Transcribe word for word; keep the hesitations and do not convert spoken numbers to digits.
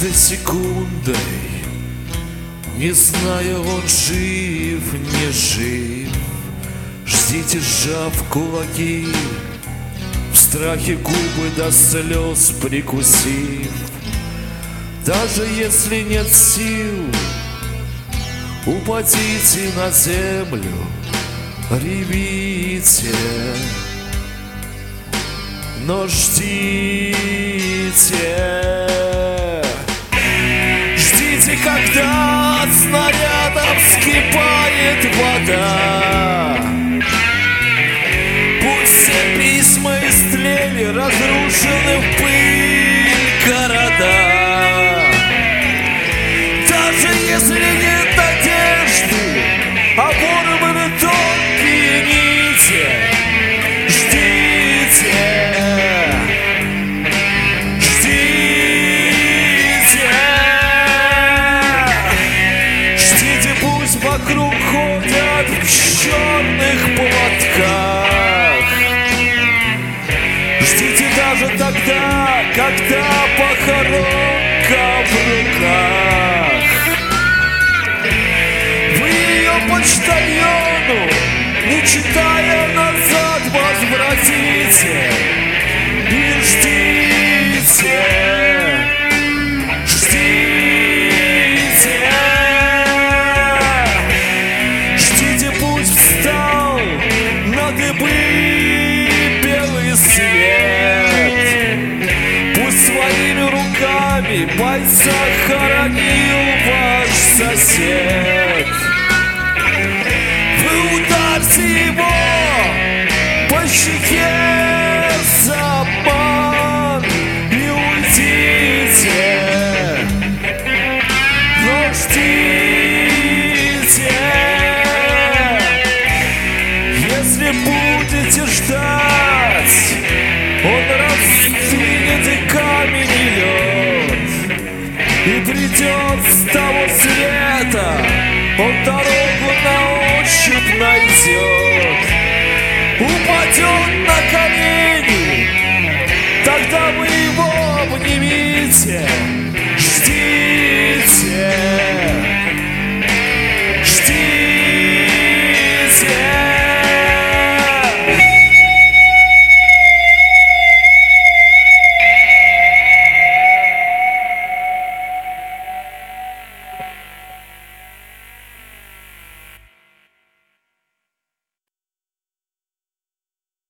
каждой секундой, не зная, он жив, не жив. Ждите, сжав кулаки, в страхе губы до слез прикусив. Даже если нет сил, упадите на землю, ревите, но ждите. Ждите, когда от снарядов вскипает вода. Пусть все письма истлели, разрушены в пыль города. Даже если нет надежды, оборваны тонкие нити, ждите, ждите, ждите, пусть вокруг ходят в черных платках. Ждите даже тогда, когда похоронка в руках. Вы ее почтальону, не читая назад, возвратите и ждите, ждите, ждите, пусть встал на дыбы белый свет, пусть своими руками бойца хоронил ваш сосед. Вы ударьте его по щеке за обман и уйдите, но ждите. Если будете ждать, он раздвинет и камень, и лед, и придет с того света, он дорогу на ощупь найдет, упадет на колени, тогда вы его обнимите